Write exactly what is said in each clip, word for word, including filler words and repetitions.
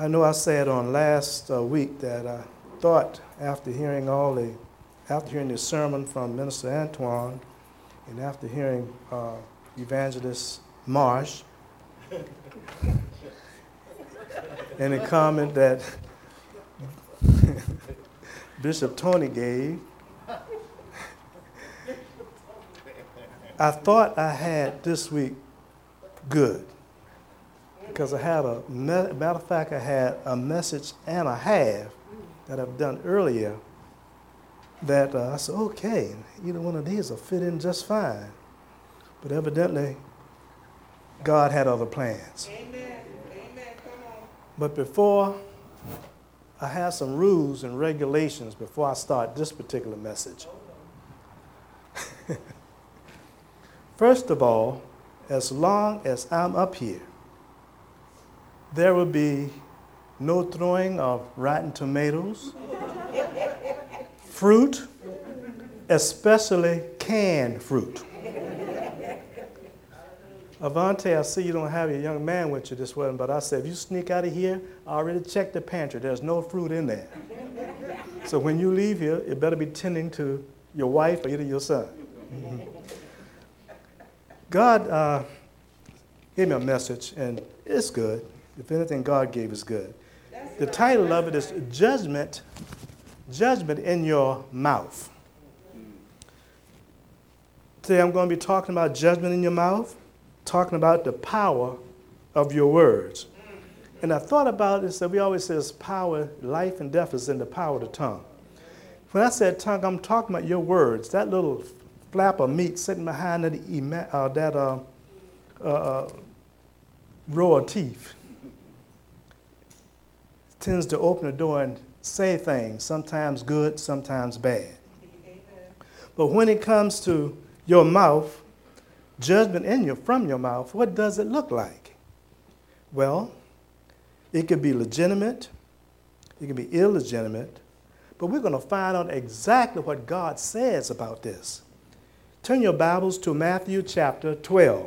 I know I said on last uh, week that I thought after hearing all the, after hearing the sermon from Minister Antoine, and after hearing uh, Evangelist Marsh, and the comment that Bishop Tony gave, I thought I had this week good. Because I had a, matter of fact, I had a message and a half that I've done earlier that uh, I said, okay, either one of these will fit in just fine. But evidently, God had other plans. Amen. Amen. Come on. But before, I have some rules and regulations before I start this particular message. First of all, as long as I'm up here, there will be no throwing of rotten tomatoes, fruit, especially canned fruit. Avante, I see you don't have your young man with you this morning, but I said, if you sneak out of here, I already checked the pantry. There's no fruit in there. So when you leave here, it better be tending to your wife or either your son. Mm-hmm. God uh, gave me a message, and it's good. If anything God gave is good. The title of it is Judgment, Judgment in Your Mouth. Today I'm going to be talking about judgment in your mouth, talking about the power of your words. And I thought about this, that we always say power, life and death is in the power of the tongue. When I said tongue, I'm talking about your words, that little flap of meat sitting behind that, uh, that uh, uh, row of teeth. Tends to open the door and say things, sometimes good, sometimes bad. Amen. But when it comes to your mouth, judgment in your, from your mouth, what does it look like? Well, it could be legitimate, it could be illegitimate, but we're going to find out exactly what God says about this. Turn your Bibles to Matthew chapter twelve.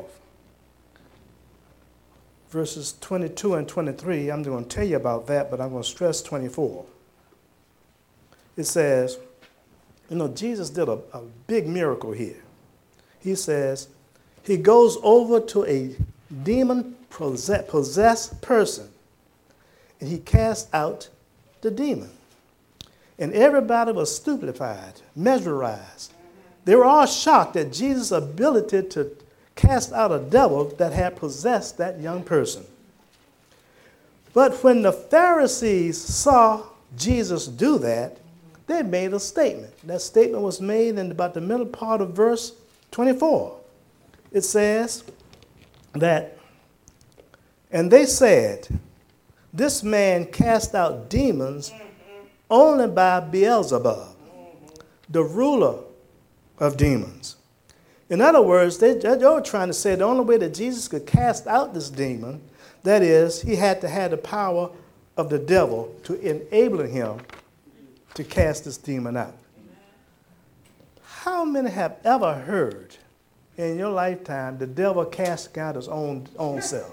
Verses twenty-two and twenty-three, I'm going to tell you about that, but I'm going to stress twenty-four. It says, you know, Jesus did a, a big miracle here. He says, he goes over to a demon-possessed person, and he casts out the demon. And everybody was stupefied, mesmerized. They were all shocked at Jesus' ability to cast out a devil that had possessed that young person. But when the Pharisees saw Jesus do that, they made a statement. That statement was made in about the middle part of verse twenty-four. It says that, and they said, this man cast out demons only by Beelzebub, the ruler of demons. In other words, they, they were trying to say the only way that Jesus could cast out this demon, that is, he had to have the power of the devil to enable him to cast this demon out. How many have ever heard in your lifetime the devil casting out his own, own self?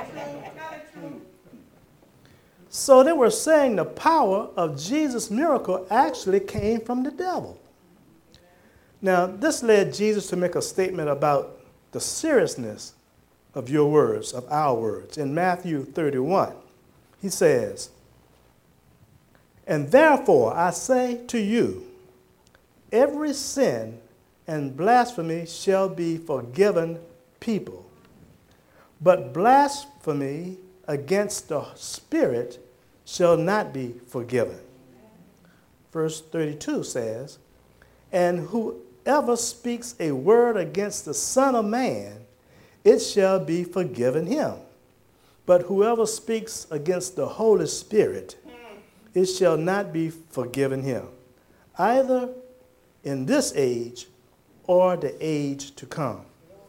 So they were saying the power of Jesus' miracle actually came from the devil. Now, this led Jesus to make a statement about the seriousness of your words, of our words. In Matthew thirty-one, he says, and therefore I say to you, every sin and blasphemy shall be forgiven people, but blasphemy against the Spirit shall not be forgiven. Verse thirty-two says, and whoever speaks a word against the Son of Man, it shall be forgiven him. But whoever speaks against the Holy Spirit, it shall not be forgiven him, either in this age or the age to come.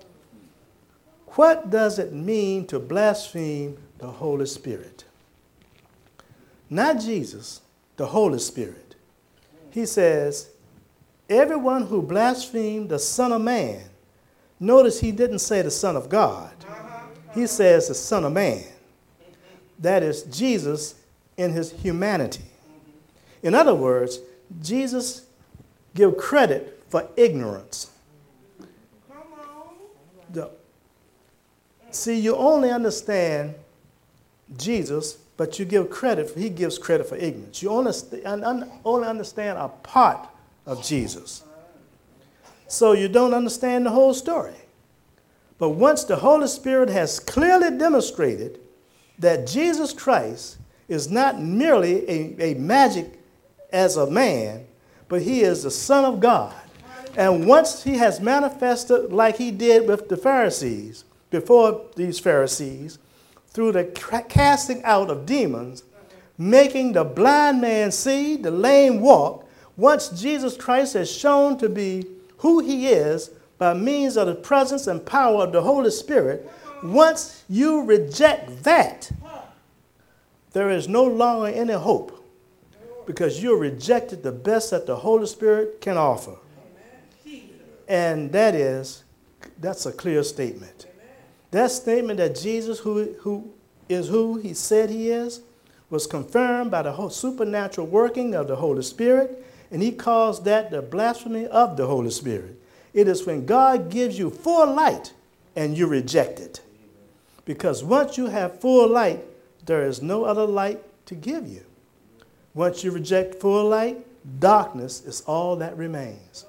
What does it mean to blaspheme the Holy Spirit? Not Jesus, the Holy Spirit. He says, everyone who blasphemed the Son of Man, notice he didn't say the Son of God. He says the Son of Man. That is Jesus in his humanity. In other words, Jesus give credit for ignorance. Come on. The- see, you only understand Jesus, but you give credit, he gives credit for ignorance. You only, only understand a part of Jesus. So you don't understand the whole story. But once the Holy Spirit has clearly demonstrated that Jesus Christ is not merely a, a magic as a man, but he is the Son of God. And once he has manifested like he did with the Pharisees, before these Pharisees, through the casting out of demons, making the blind man see, the lame walk, once Jesus Christ has shown to be who he is by means of the presence and power of the Holy Spirit, once you reject that, there is no longer any hope because you rejected the best that the Holy Spirit can offer. And that is, that's a clear statement. That statement that Jesus, who, who is who he said he is, was confirmed by the whole supernatural working of the Holy Spirit, and he calls that the blasphemy of the Holy Spirit. It is when God gives you full light and you reject it. Because once you have full light, there is no other light to give you. Once you reject full light, darkness is all that remains.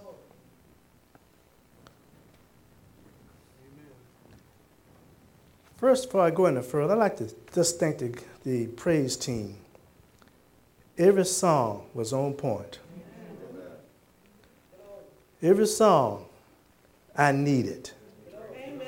First, before I go any further, I'd like to just thank the, the praise team. Every song was on point. Every song I needed. Amen.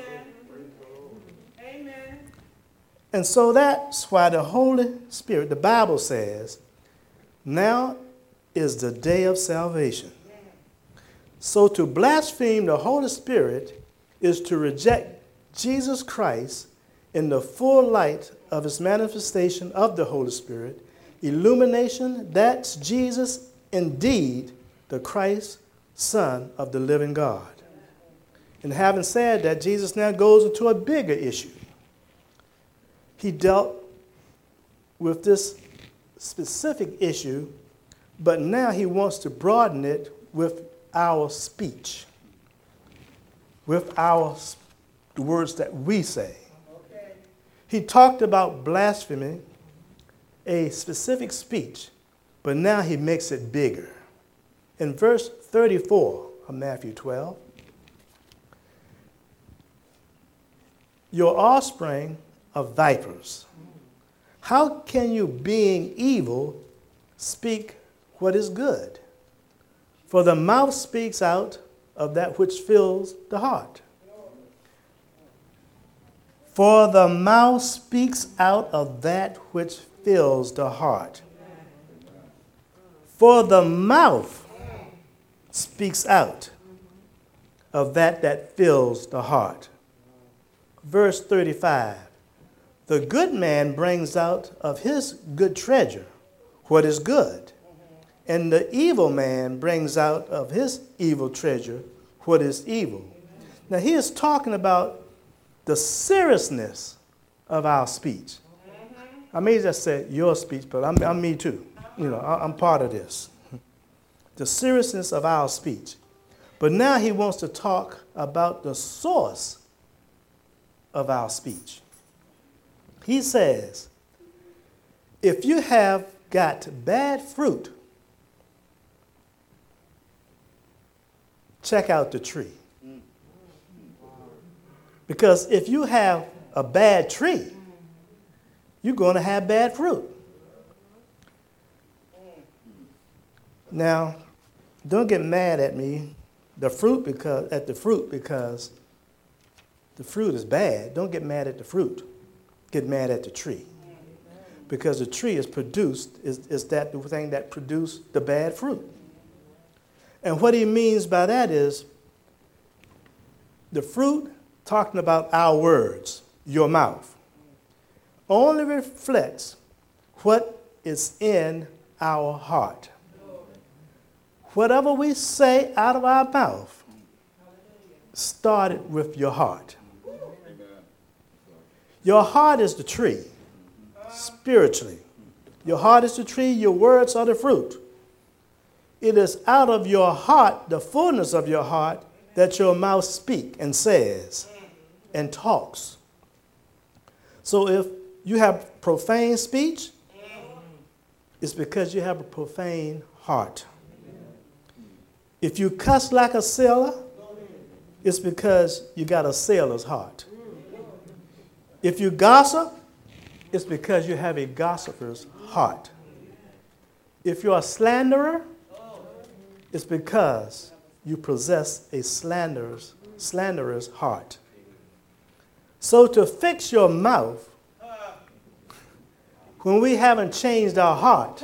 Amen. And so that's why the Holy Spirit, the Bible says, now is the day of salvation. So to blaspheme the Holy Spirit is to reject Jesus Christ in the full light of his manifestation of the Holy Spirit. Illumination, that's Jesus indeed, the Christ, Son of the living God. And having said that, Jesus now goes into a bigger issue. He dealt with this specific issue, but now he wants to broaden it with our speech, with our the words that we say. Okay. He talked about blasphemy, a specific speech, but now he makes it bigger. In verse thirty-four of Matthew twelve, your offspring of vipers, how can you, being evil, speak what is good? For the mouth speaks out of that which fills the heart. For the mouth speaks out of that which fills the heart. For the mouth speaks out of that that fills the heart. Verse thirty-five, the good man brings out of his good treasure what is good, and the evil man brings out of his evil treasure what is evil. Now he is talking about the seriousness of our speech. I may just say your speech, but I'm, I'm me too. You know, I'm part of this. The seriousness of our speech. But now he wants to talk about the source of our speech. He says, if you have got bad fruit, check out the tree. Because if you have a bad tree, you're going to have bad fruit. Now, don't get mad at me, the fruit because at the fruit because the fruit is bad. Don't get mad at the fruit. Get mad at the tree. Because the tree is produced, is, is that the thing that produced the bad fruit. And what he means by that is the fruit, talking about our words, your mouth, only reflects what is in our heart. Whatever we say out of our mouth started with your heart. Your heart is the tree, spiritually. Your heart is the tree, your words are the fruit. It is out of your heart, the fullness of your heart, that your mouth speaks and says and talks. So if you have profane speech, it's because you have a profane heart. If you cuss like a sailor, it's because you got a sailor's heart. If you gossip, it's because you have a gossiper's heart. If you're a slanderer, it's because you possess a slanderer's, slanderer's heart. So to fix your mouth, when we haven't changed our heart,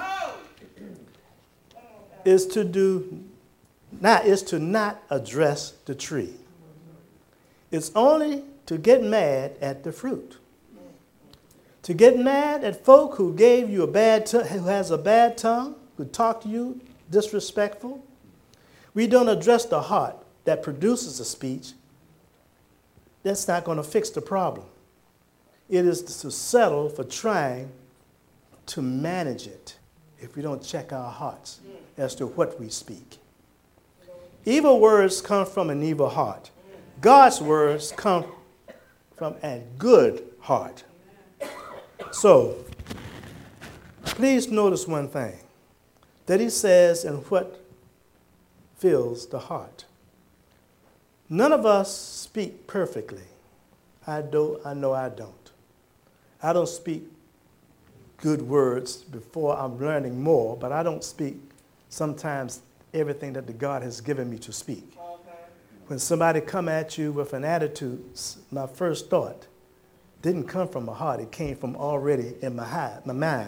is to do not is to not address the tree. It's only to get mad at the fruit. To get mad at folk who gave you a bad t- who has a bad tongue, who talk to you disrespectful. We don't address the heart that produces a speech. That's not going to fix the problem. It is to settle for trying to manage it if we don't check our hearts as to what we speak. Evil words come from an evil heart. God's words come from a good heart. So, please notice one thing that he says in what fills the heart. None of us speak perfectly. I do, I know I don't. I don't speak good words before I'm learning more, but I don't speak sometimes everything that the God has given me to speak. Okay. When somebody come at you with an attitude, my first thought didn't come from my heart. It came from already in my, heart, my mind.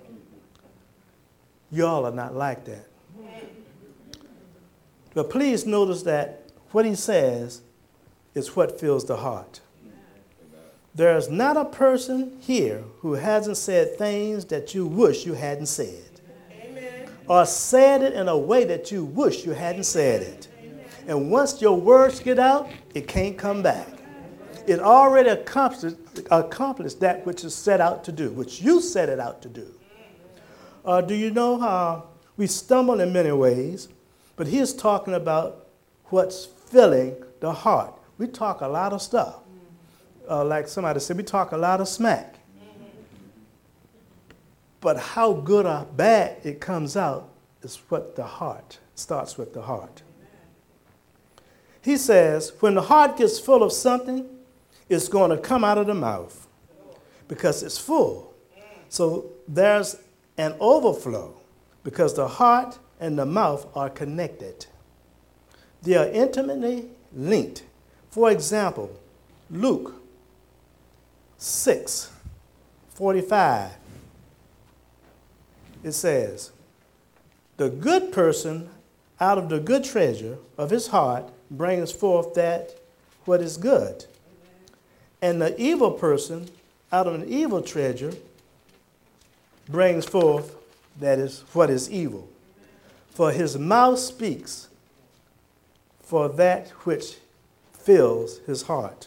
Y'all are not like that. But please notice that what he says is what fills the heart. There is not a person here who hasn't said things that you wish you hadn't said. Amen. Or said it in a way that you wish you hadn't said it. Amen. And once your words get out, it can't come back. It already accomplished, accomplished that which is set out to do, which you set it out to do. Uh, do you know how we stumble in many ways, but he's talking about what's filling the heart. We talk a lot of stuff. Uh, like somebody said, we talk a lot of smack. But how good or bad it comes out is what the heart, starts with the heart. He says, when the heart gets full of something, it's going to come out of the mouth because it's full. So there's an overflow because the heart and the mouth are connected. They are intimately linked. For example, Luke six forty-five, it says, the good person out of the good treasure of his heart brings forth that what is good. And the evil person out of an evil treasure brings forth that is what is evil. For his mouth speaks for that which fills his heart.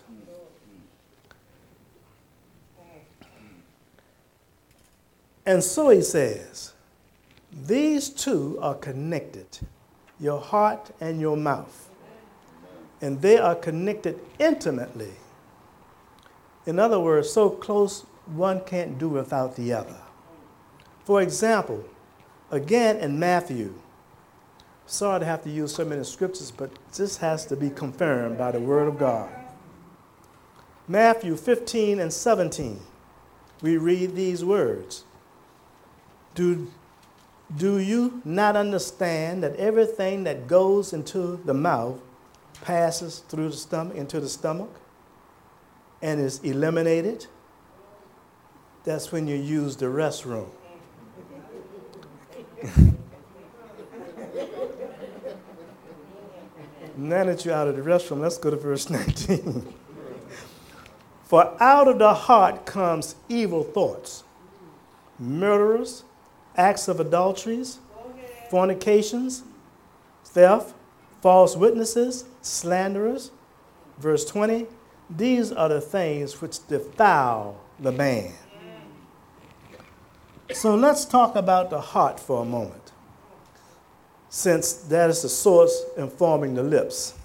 And so he says, these two are connected, your heart and your mouth. And they are connected intimately. In other words, so close one can't do without the other. For example, again in Matthew, sorry to have to use so many scriptures, but this has to be confirmed by the word of God. Matthew fifteen and seventeen, we read these words. Do, do you not understand that everything that goes into the mouth passes through the stomach, into the stomach, and is eliminated? That's when you use the restroom. Now that you're out of the restroom, let's go to verse nineteen. For out of the heart comes evil thoughts, murderers, acts of adulteries, fornications, theft, false witnesses, slanderers. Verse twenty, these are the things which defile the man. So let's talk about the heart for a moment, since that is the source informing the lips.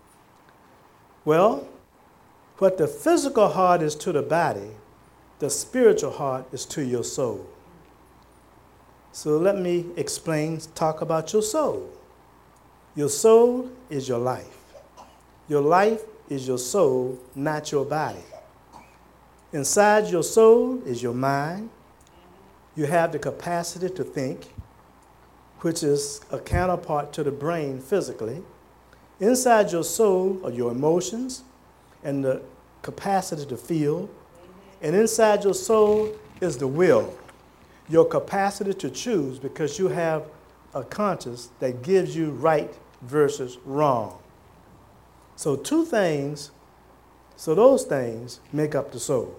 Well, what the physical heart is to the body, the spiritual heart is to your soul. So let me explain, talk about your soul. Your soul is your life. Your life is your soul, not your body. Inside your soul is your mind. You have the capacity to think, which is a counterpart to the brain physically. Inside your soul are your emotions and the capacity to feel. And inside your soul is the will, your capacity to choose, because you have a conscience that gives you right versus wrong. So two things, so those things make up the soul.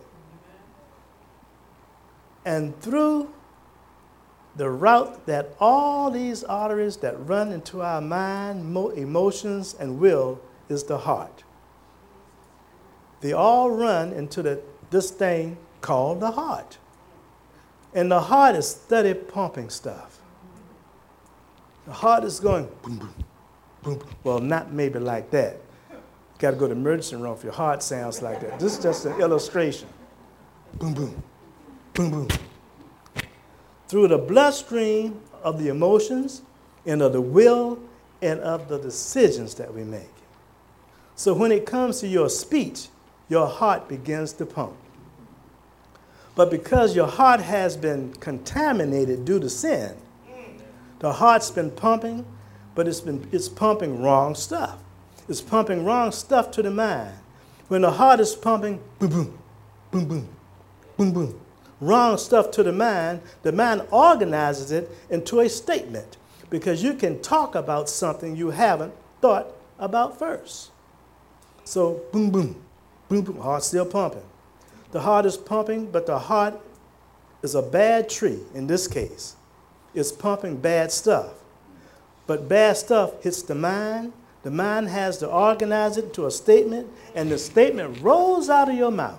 And through the route that all these arteries that run into our mind, mo- emotions, and will is the heart. They all run into the, this thing called the heart. And the heart is steady pumping stuff. The heart is going boom, boom, boom, boom. Well, not maybe like that. Got to go to the emergency room if your heart sounds like that. This is just an illustration. Boom, boom, boom, boom. Through the bloodstream of the emotions and of the will and of the decisions that we make. So when it comes to your speech, your heart begins to pump. But because your heart has been contaminated due to sin, the heart's been pumping, but it's been it's pumping wrong stuff. It's pumping wrong stuff to the mind. When the heart is pumping, boom, boom, boom, boom, boom, boom, wrong stuff to the mind, the mind organizes it into a statement, because you can talk about something you haven't thought about first. So boom, boom, boom, boom, heart's still pumping. The heart is pumping, but the heart is a bad tree in this case. It's pumping bad stuff. But bad stuff hits the mind. The mind has to organize it to a statement, and the statement rolls out of your mouth.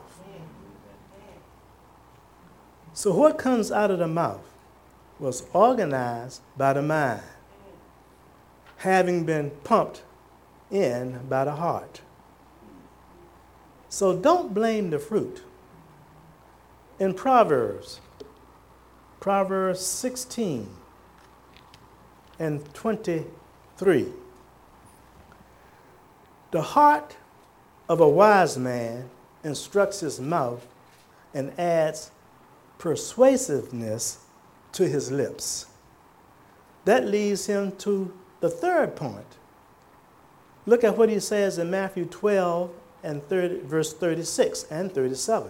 So what comes out of the mouth was organized by the mind, having been pumped in by the heart. So don't blame the fruit. In Proverbs, Proverbs sixteen and twenty-three, the heart of a wise man instructs his mouth and adds persuasiveness to his lips. That leads him to the third point. Look at what he says in Matthew twelve and thirty, verse thirty-six and thirty-seven.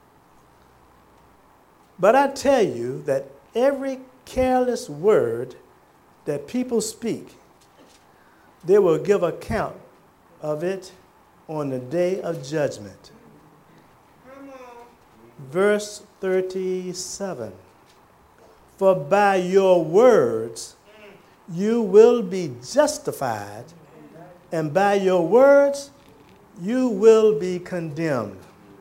But I tell you that every careless word that people speak, they will give account of it on the day of judgment. Come on. Verse thirty-seven. For by your words you will be justified, and by your words you will be condemned.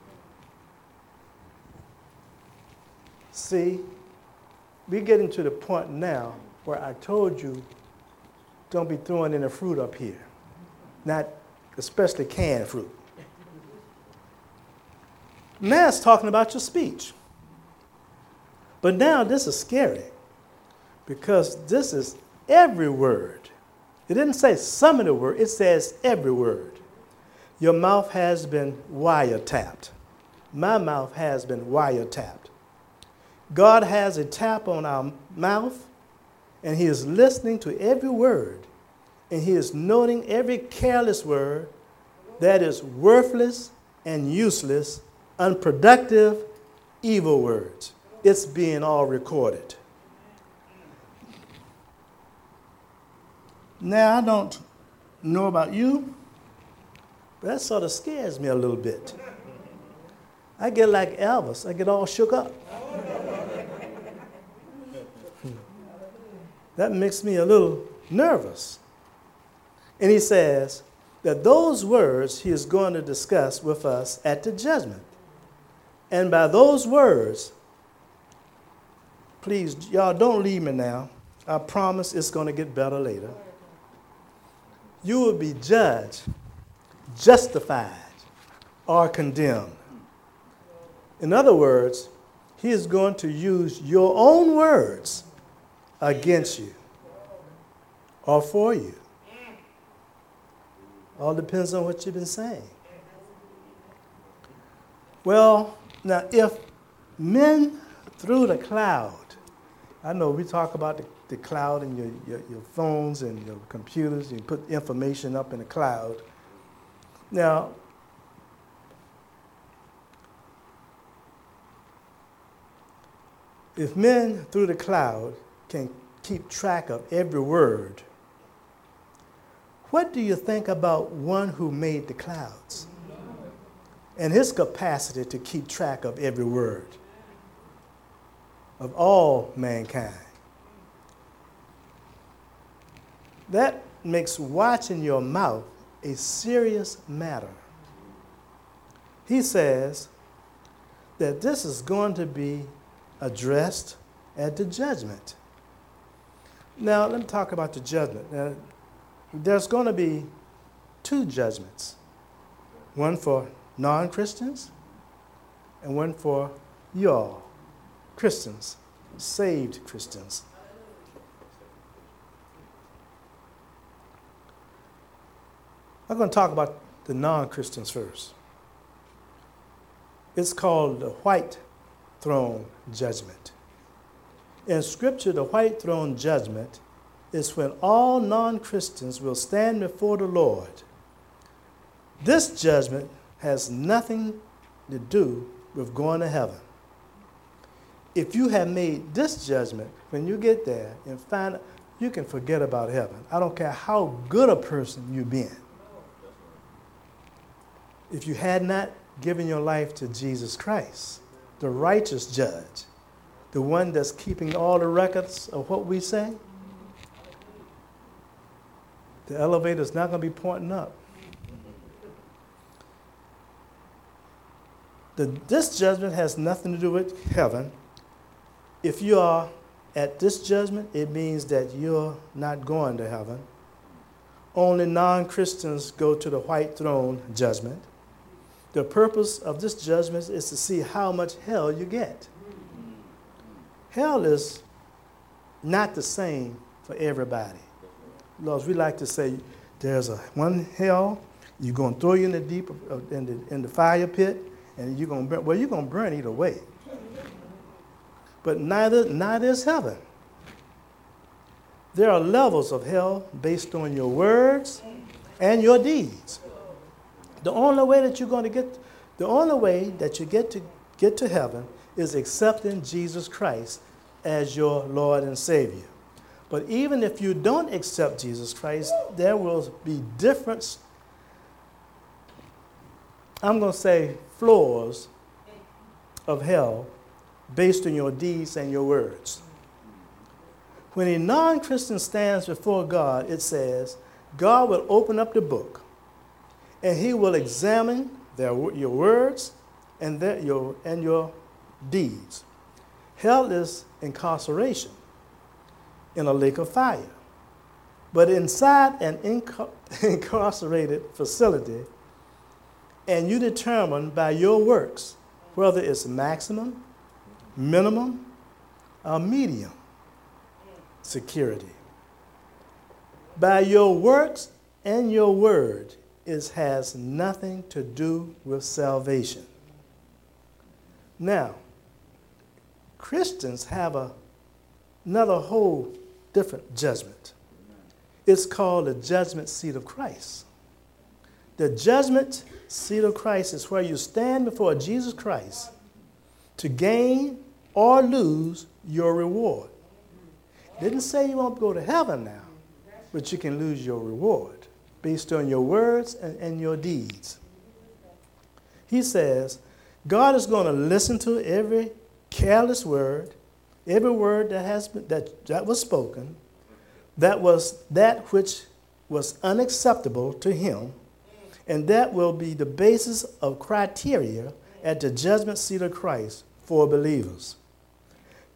See, we're getting to the point now where I told you don't be throwing any fruit up here, not especially canned fruit. Now it's talking about your speech. But now this is scary, because this is every word. It didn't say some of the word, it says every word. Your mouth has been wiretapped. My mouth has been wiretapped. God has a tap on our mouth, and he is listening to every word, and he is noting every careless word that is worthless and useless, unproductive, evil words. It's being all recorded. Now, I don't know about you, but that sort of scares me a little bit. I get like Elvis, I get all shook up. That makes me a little nervous. And he says that those words he is going to discuss with us at the judgment. And by those words, please, y'all don't leave me now. I promise it's going to get better later. You will be judged, justified, or condemned. In other words, he is going to use your own words against you or for you. All depends on what you've been saying. Well, now if men through the cloud, I know we talk about the, the cloud and your, your, your phones and your computers, you put information up in the cloud. Now, if men through the cloud can keep track of every word, what do you think about one who made the clouds and his capacity to keep track of every word of all mankind? That makes watching your mouth a serious matter. He says that this is going to be addressed at the judgment. Now, let me talk about the judgment. Now, there's going to be two judgments, one for non-Christians and one for y'all, Christians, saved Christians. I'm going to talk about the non-Christians first. It's called the white throne judgment. In Scripture, the white throne judgment is when all non-Christians will stand before the Lord. This judgment has nothing to do with going to heaven. If you have made this judgment, when you get there and find out, you can forget about heaven. I don't care how good a person you've been. If you had not given your life to Jesus Christ, the righteous judge, the one that's keeping all the records of what we say, the elevator's not going to be pointing up. The, this judgment has nothing to do with heaven. If you are at this judgment, it means that you're not going to heaven. Only non-Christians go to the white throne judgment. The purpose of this judgment is to see how much hell you get. Hell is not the same for everybody. Because we like to say there's a one hell, you're going to throw you in the deep in the, in the fire pit, and you're going to burn. Well, you're going to burn either way. But neither neither is heaven. There are levels of hell based on your words and your deeds. The only way that you're going to get, the only way that you get to get to heaven is accepting Jesus Christ as your Lord and Savior. But even if you don't accept Jesus Christ, there will be different, I'm going to say, floors of hell based on your deeds and your words. When a non-Christian stands before God, it says, God will open up the book and he will examine their, your words and, their, your, and your deeds. Hell is incarceration in a lake of fire. But inside an inca- incarcerated facility, and you determine by your works whether it's maximum, minimum, or medium security. By your works and your word, it has nothing to do with salvation. Now, Christians have a, another whole different judgment. It's called the judgment seat of Christ. The judgment seat of Christ is where you stand before Jesus Christ to gain or lose your reward. It didn't say you won't go to heaven now, but you can lose your reward based on your words and, and your deeds. He says, God is going to listen to every careless word, every word that has been, that, that was spoken, that was that which was unacceptable to him, and that will be the basis of criteria at the judgment seat of Christ for believers.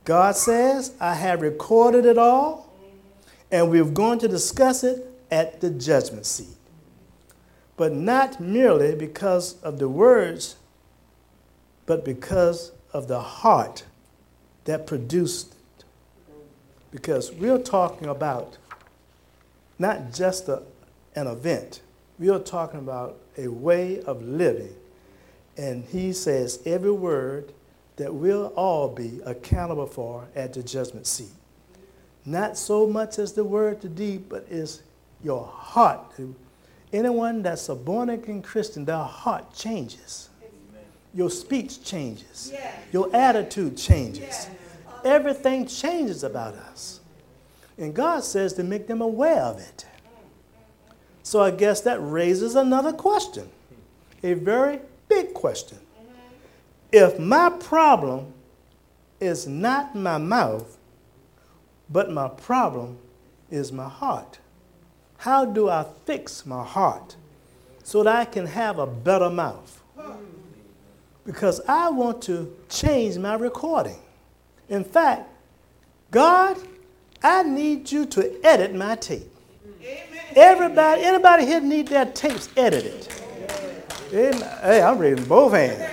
God says, I have recorded it all, and we're going to discuss it at the judgment seat. But not merely because of the words, but because of the heart that produced it. Because we're talking about not just a, an event, we are talking about a way of living. And he says every word that we'll all be accountable for at the judgment seat. Not so much as the word to deed, but is your heart. Anyone that's a born-again Christian, their heart changes. Amen. Your speech changes. Yes. Your attitude changes. Yes. Everything changes about us. And God says to make them aware of it. So I guess that raises another question, a very big question. If my problem is not my mouth, but my problem is my heart, how do I fix my heart so that I can have a better mouth? Because I want to change my recording. In fact, God, I need you to edit my tape. Everybody, anybody here need their tapes edited? Amen. Hey, I'm raising both hands.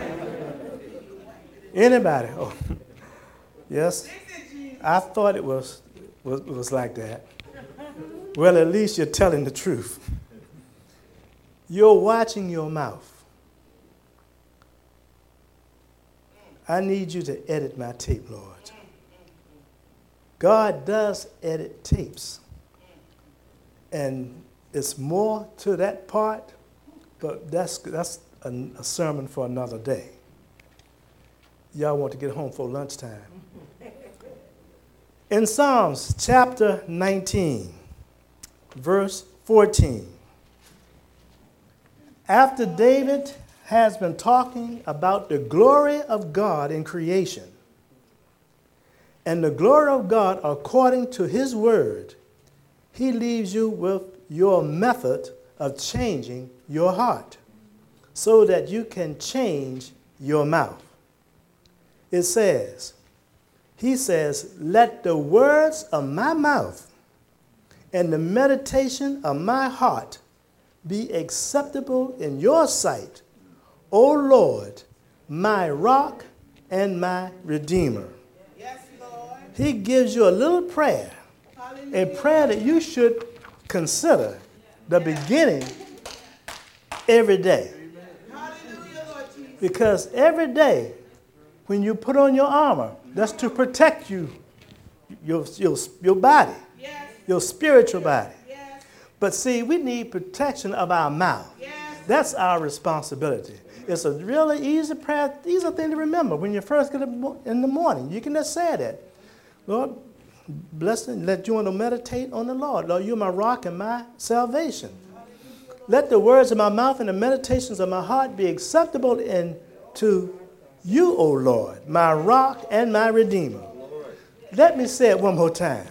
Anybody? Oh, yes. I thought it was, was was like that. Well, at least you're telling the truth. You're watching your mouth. I need you to edit my tape, Lord. God does edit tapes. And it's more to that part, but that's, that's a, a sermon for another day. Y'all want to get home for lunchtime. In Psalms chapter nineteen, verse fourteen, after David has been talking about the glory of God in creation and the glory of God according to his word, he leaves you with your method of changing your heart so that you can change your mouth. It says, he says, let the words of my mouth and the meditation of my heart be acceptable in your sight, O Lord, my rock and my redeemer. Yes, Lord. He gives you a little prayer, Hallelujah. A prayer that you should consider the beginning every day. Hallelujah, Lord Jesus. Because every day, when you put on your armor, that's to protect you, your, your, your body, yes. Your spiritual body. Yes. But see, we need protection of our mouth. Yes. That's our responsibility. It's a really easy prayer, easy thing to remember when you first get up in the morning. You can just say that. Lord, bless and let you want to meditate on the Lord. Lord, you're my rock and my salvation. Let the words of my mouth and the meditations of my heart be acceptable unto you, O Lord, my rock and my redeemer. Let me say it one more time.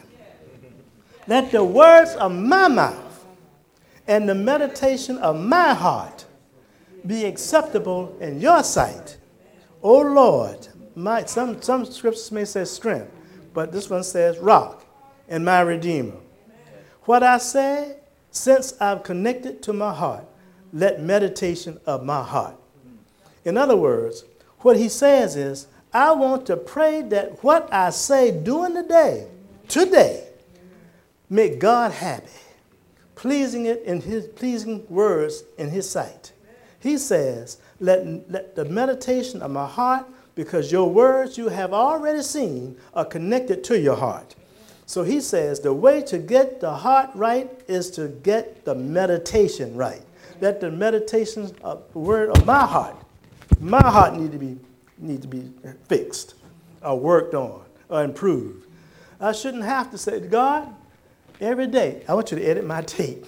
Let the words of my mouth and the meditation of my heart be acceptable in your sight. O Lord, my, some, some scriptures may say strength, but this one says rock and my redeemer. What I say, since I've connected to my heart, let meditation of my heart. In other words, what he says is, I want to pray that what I say during the day, today, make God happy, pleasing it in his pleasing words in his sight. He says, let, let the meditation of my heart, because your words you have already seen are connected to your heart. So he says the way to get the heart right is to get the meditation right. Let the meditation of the word of my heart, my heart need to be need to be fixed or worked on or improved. I shouldn't have to say, God, every day I want you to edit my tape.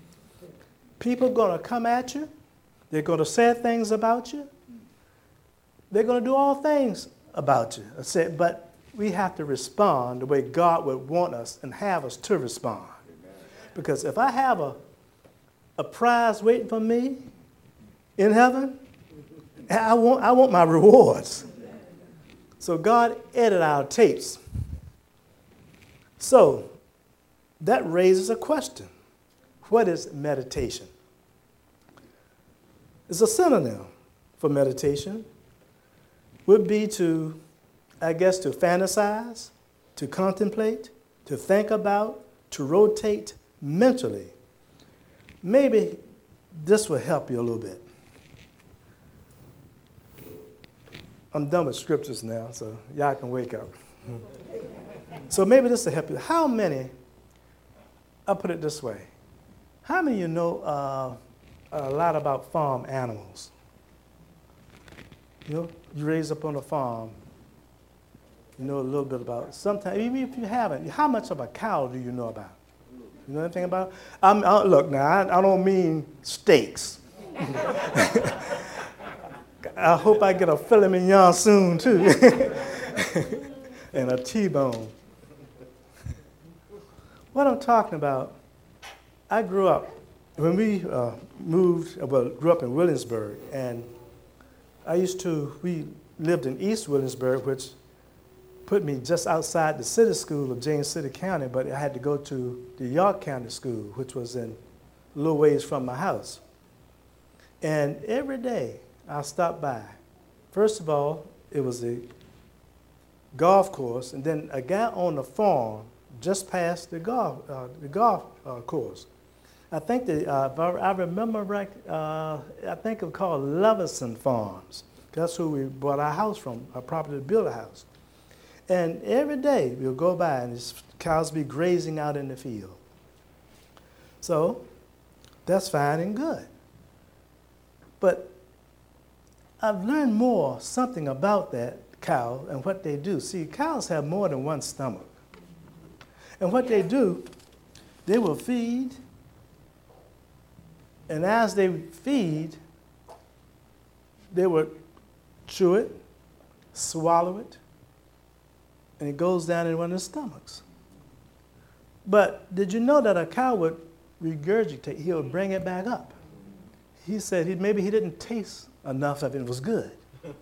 People are going to come at you. They're going to say things about you. They're going to do all things about you. I said, but we have to respond the way God would want us and have us to respond. Because if I have a, a prize waiting for me in heaven, I want, I want my rewards. So God edited our tapes. So that raises a question. What is meditation? It's a synonym for meditation. Would be to, I guess, to fantasize, to contemplate, to think about, to rotate mentally. Maybe this will help you a little bit. I'm done with scriptures now, so y'all can wake up. So maybe this will help you. How many, I'll put it this way. How many of you know uh, a lot about farm animals? You know, you raise up on a farm, you know a little bit about, sometimes, even if you haven't, how much of a cow do you know about? You know anything about it? I'm, I, look, now, I, I don't mean steaks. I hope I get a filet mignon soon, too, and a T-bone. What I'm talking about, I grew up, when we uh, moved, well, grew up in Williamsburg, and I used to, we lived in East Williamsburg, which put me just outside the city school of James City County, but I had to go to the York County School, which was in a little ways from my house. And every day I stopped by. First of all, it was a golf course, and then a guy on the farm just past the golf, uh, the golf uh, course. I think the, uh, I remember right, uh, I think it was called Leveson Farms. That's who we bought our house from, our property to build a house. And every day we'll go by and these cows be grazing out in the field. So that's fine and good. But I've learned more, something about that cow and what they do. See, cows have more than one stomach. And what they do, they will feed, and as they feed, they would chew it, swallow it, and it goes down in one of their stomachs. But did you know that a cow would regurgitate? He would bring it back up. He said he, maybe he didn't taste enough of it, it was good.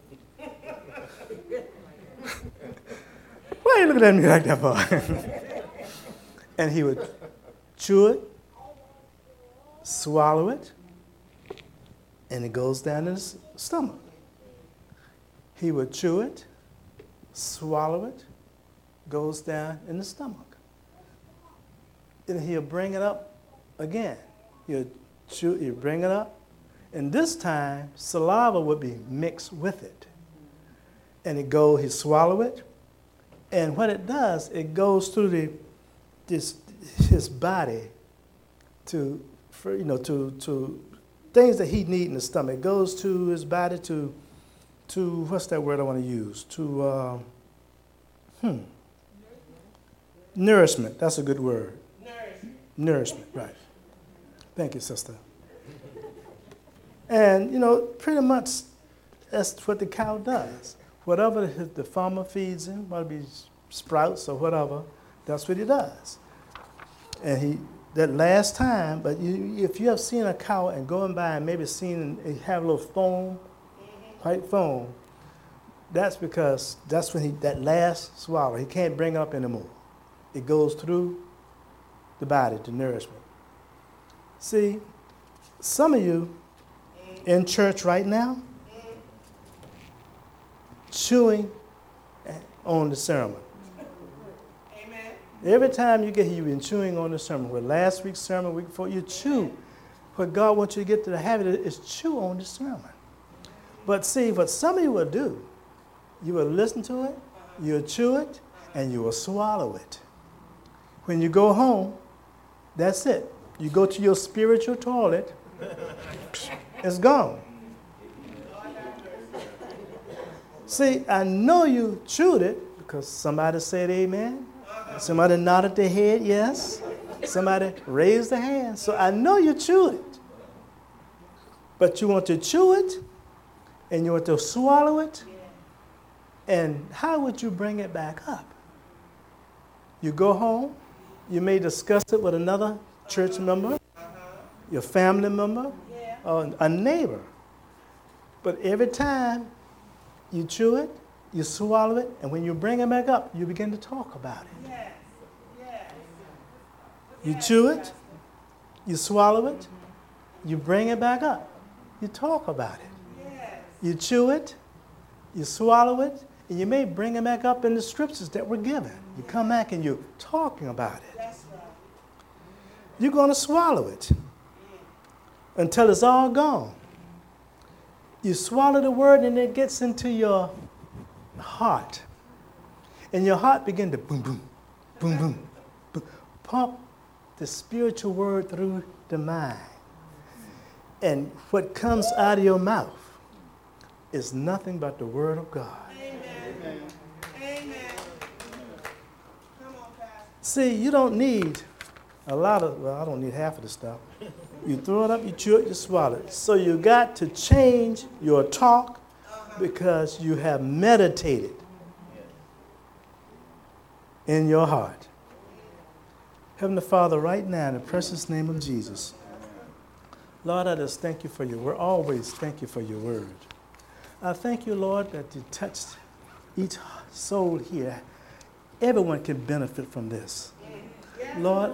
Why are you looking at me like that for? And he would chew it, swallow it, and it goes down in his stomach. He would chew it, swallow it, goes down in the stomach. Then he'll bring it up again. He'll chew, he'll bring it up, and this time saliva would be mixed with it. And it goes, he swallow it, and what it does, it goes through the this his body to for you know to to things that he needs in the stomach. It goes to his body to to what's that word I want to use? To uh, hmm. Nourishment. That's a good word. Nourishment. Nourishment, right. Thank you, sister. And, you know, pretty much that's what the cow does. Whatever the farmer feeds him, whether it be sprouts or whatever, that's what he does. And he, that last time, but you, if you have seen a cow and going by and maybe seen it have a little foam, white foam, that's because that's when he, that last swallow, he can't bring it up anymore. It goes through the body to nourishment. See, some of you in church right now, chewing on the sermon. Amen. Every time you get here, you've been chewing on the sermon. With last week's sermon, week before, you chew. What God wants you to get to the habit is chew on the sermon. But see, what some of you will do, you will listen to it, you'll chew it, and you will swallow it. When you go home, that's it. You go to your spiritual toilet, it's gone. See, I know you chewed it because somebody said amen. Somebody nodded their head, yes. Somebody raised their hand. So I know you chewed it. But you want to chew it and you want to swallow it. And how would you bring it back up? You go home, you may discuss it with another church member, your family member, or a neighbor. But every time you chew it, You swallow it, and when you bring it back up, you begin to talk about it. Yes. Yes. You chew it, you swallow it, you bring it back up, you talk about it. Yes. You chew it, you swallow it, and you may bring it back up in the scriptures that were given. You come back and you're talking about it. That's right. You're going to swallow it until it's all gone. You swallow the word and it gets into your heart. And your heart begins to boom, boom, boom, boom, boom, pump the spiritual word through the mind. And what comes out of your mouth is nothing but the word of God. Amen. Amen. Come on, Pastor. See, you don't need a lot of, well, I don't need half of the stuff. You throw it up, you chew it, you swallow it. So you got to change your talk because you have meditated in your heart. Heavenly Father, right now, in the precious name of Jesus, Lord, I just thank you for your word. Always thank you for your word. I thank you, Lord, that you touched each soul here. Everyone can benefit from this. Lord,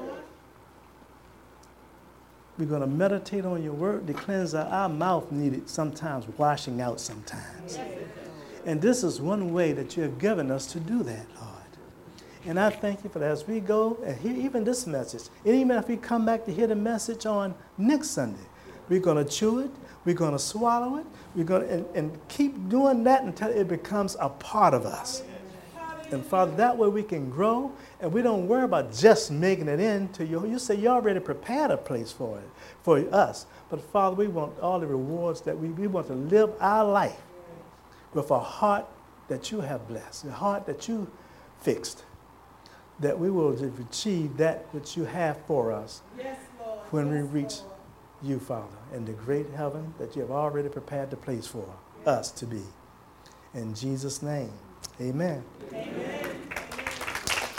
we're going to meditate on your word to cleanse our, our mouth needed sometimes washing out sometimes. And this is one way that you have given us to do that, Lord. And I thank you for that as we go and hear even this message. And even if we come back to hear the message on next Sunday, we're going to chew it, we're going to swallow it, we're going to and, and keep doing that until it becomes a part of us. And Father, that way we can grow and we don't worry about just making it into you. You say you already prepared a place for it, for us. But Father, we want all the rewards that we, we want to live our life with a heart that you have blessed, a heart that you fixed, that we will achieve that which you have for us Yes, Lord. when we Yes, reach Lord. you, Father, in the great heaven that you have already prepared the place for us to be. In Jesus' name, amen. Amen.